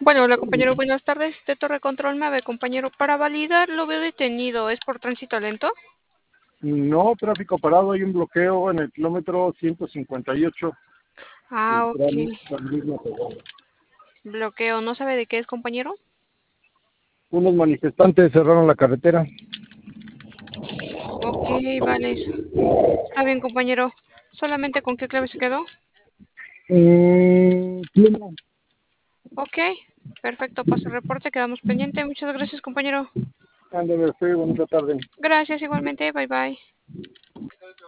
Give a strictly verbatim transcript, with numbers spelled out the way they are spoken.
Bueno, hola compañero, buenas tardes. De Torre Control me ve, compañero. Para validar, lo veo detenido. ¿Es por tránsito lento? No, tráfico parado, hay un bloqueo en el kilómetro ciento cincuenta y ocho. Ah, El ok. tramo San Luis Matehuala. Bloqueo. ¿No sabe de qué es, compañero? Unos manifestantes cerraron la carretera. Ok, vale. Está bien, compañero. ¿Solamente con qué clave se quedó? Mm, pleno. Ok, perfecto. Paso el reporte, quedamos pendiente. Muchas gracias, compañero. Ándale, sí, bonita tarde. Gracias igualmente. Bye bye.